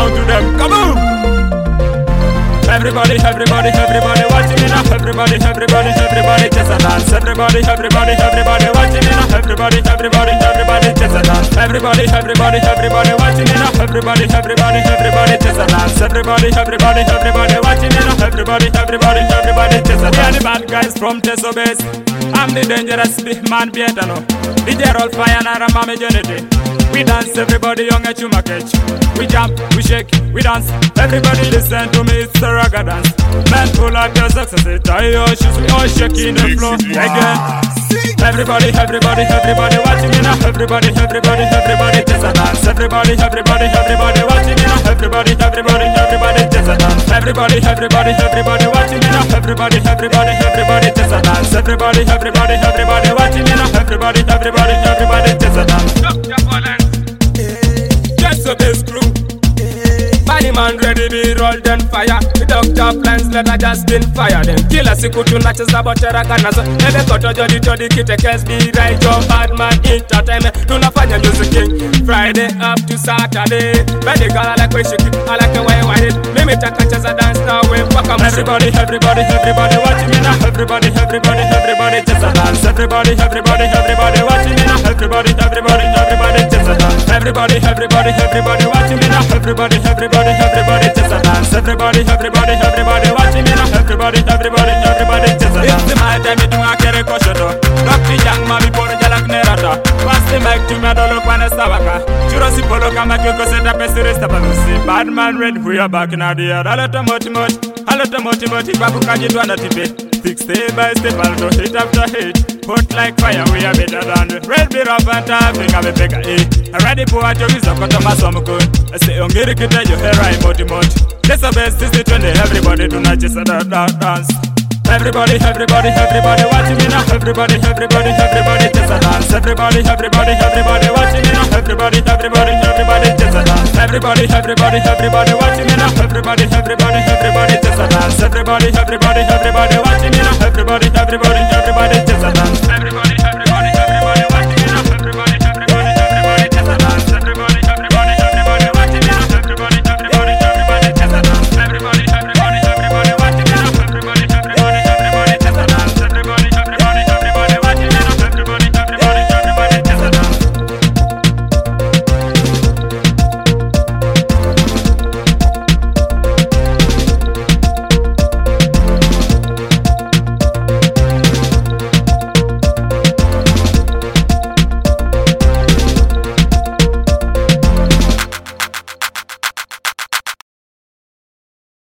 down to them. Come on! Everybody watching me now. Everybody just a dance. Everybody watching me now. Everybody just a dance. Everybody watching me now. Everybody just a dance. Everybody watching me now. Everybody just a dance. We are the bad guys from Teso Base. I'm the dangerous big man, Pietano. The Gerald Fire and Mama Unity. We dance, everybody young at Chumakech. We jump, we shake, we dance. Everybody listen to me, it's a ragga dance. Men pull out your success, tie your shoes, we all shaking the floor again. Everybody watching me now. Everybody just a dance. Everybody watching me now. Everybody just a dance. Everybody watching me now. Everybody just a dance. Everybody watching me now. Everybody just a dance. Teso Base crew. Body man ready be rolled and fire. The doctor plans let I just been fire. Them killer siku tunacheza botera kanazo. Nebe koto jodi kite kes be right. Your bad man entertainment. Tunafanya music king. Friday up to Saturday. Ready girl I like way shake it. I like the way you whine it. Mimi taka cheza dance now we waka music. Everybody watching me now. Everybody just a dance. Everybody watching me now. Everybody just a dance. Everybody watching me now. Everybody just a dance. Everybody watching me now. Everybody just a dance. It's the my time to a kere koshoto. Dr. Young mami poro jalak nerata. Pass the mic to me dolo kwane sabaka. Churo si polo kama kyoko seta pesi resta balusi. Bad man red, we are back in the air. Alota moti, babu kaji tuanda tipe. Stick step by step, alto hit after hit. Hot like fire, we are better than the red beer of and tapping a bega eh. Ready for what you is a cut of my summer good. I say, on get it, your hair right, moti. Teso Base is the 20, everybody do not just a dance. Everybody watching me now. Everybody just a dance. Everybody watching me now. Everybody just a dance. Everybody watching me now. Everybody just a dance. Everybody watching me now. Everybody just a dance.